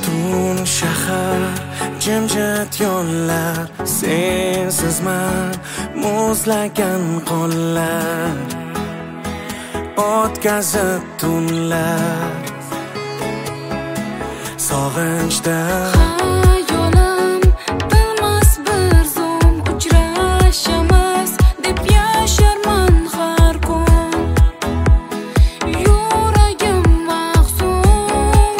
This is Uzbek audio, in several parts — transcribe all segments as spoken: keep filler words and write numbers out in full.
Butun shahar jimjit yo'llar, sensizman muzlagan qo'llar, o'tkazib tunlar sog'inchda. Xayolim bilmas bir zum uchrashamiz deb yasharman har kun. Yuragim mahzun,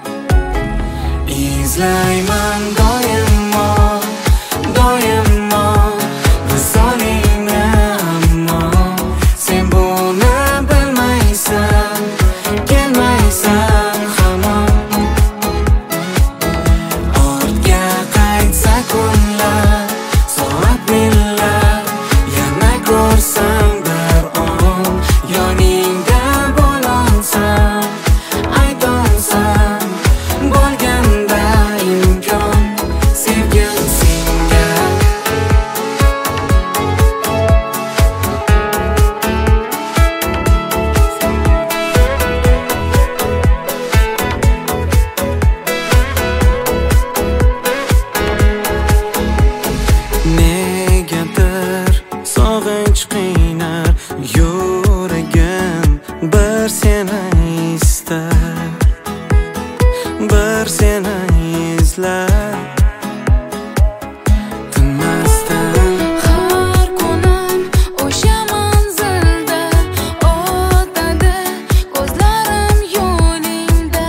izlayman doimo, doimo visolingni, ammo sen buni bilmaysan, kelmaysan hamon. Ortga qaytsa kunlar, soat millar, yana ko'rsam bir on, yoningda bo'lsam, aytolsam bo'lganda imkon, sevgim senga. Negadir sog'inch qiynar yuragim, bir seni istar, bir seni izlar tinmasdan. har kunim o'sha manzilda o'tadi, ko'zlarim yo'lingda.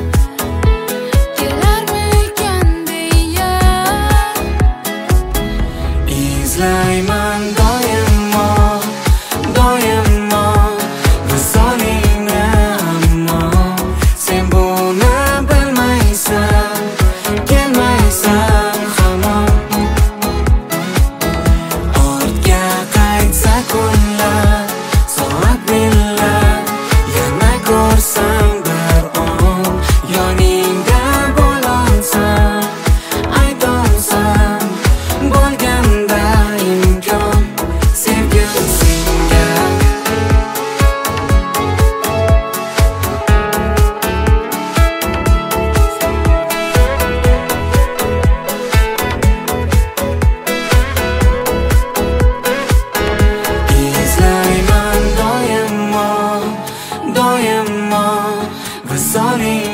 Kelarmikan deya Izlayman doimo, doimo visolingni, ammo sen buni bilmaysan, kelmaysan hamon. Ortga qaytsa kunlar, soat millar, yana ko'rsam bir on, yoningda bo'lsam, aytolsam bo'lganda imkon, sevgim senga. Izlayman doimo, doimo visoling